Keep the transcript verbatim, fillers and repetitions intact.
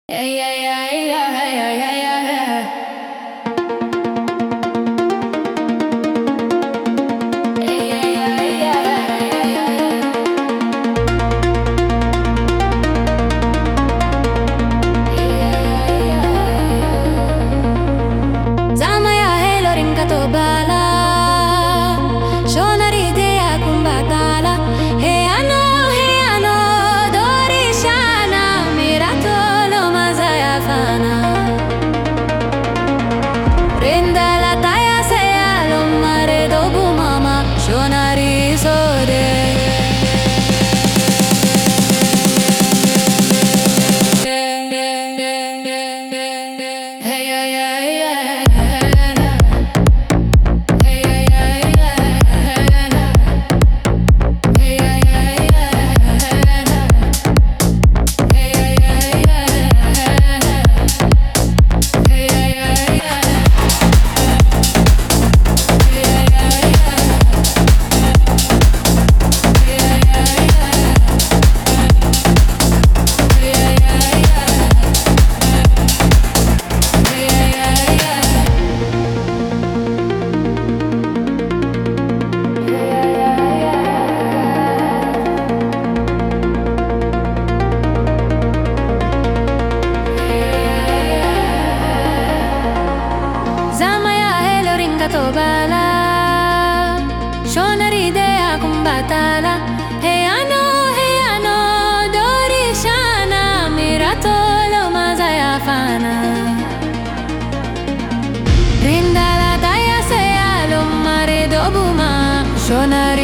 Yeah, yeah, yeah, yeah, yeah, yeah, yeah. Yeah, yeah, yeah, yeah, yeah, yeah. Zama ya helo rinkato bala, shonari idea kumbatala. Hey ano, hey ano, dorishana, miratolo mazaya fana. Prenda la taya seya lo mare dobu mama, shonari sode. Bala, shonari idea kumbatala. Hey ano, hey ano, dorishana, miratolo mazaya fana. Rinda la taya seya lo mare dobuma, shonari